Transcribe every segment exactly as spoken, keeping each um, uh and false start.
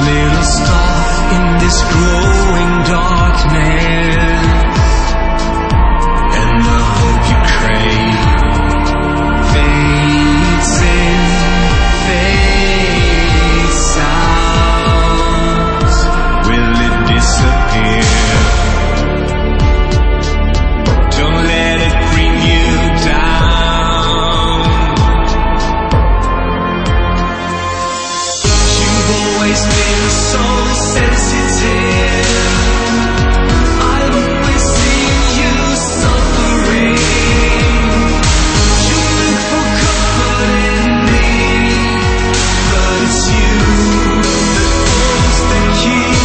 little star in this growing darkness, and the hope you crave fades in, fades out. Will it disappear? Don't let it bring you down. You've always been so sensitive. I've always seen you suffering. You look for comfort in me, but it's you that holds the key.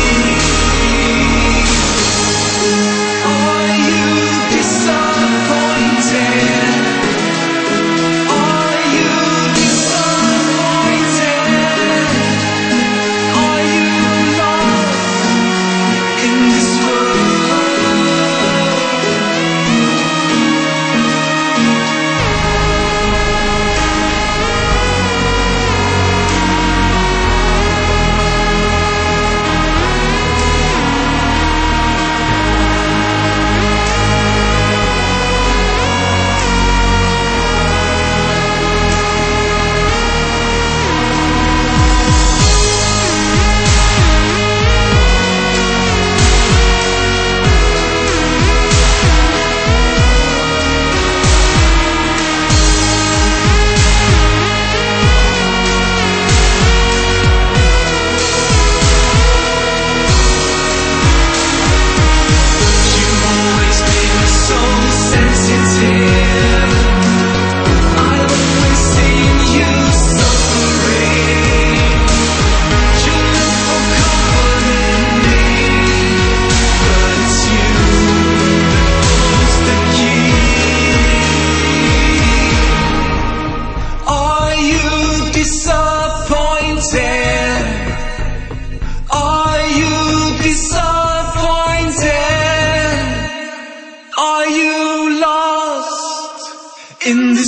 Are you disappointed? Are you disappointed? Are you lost in this You've always been so sensitive. I've always seen you suffering. You look for comfort in me, but it's you that holds the key. Are you disappointed? Are you disappointed? Are you lost in this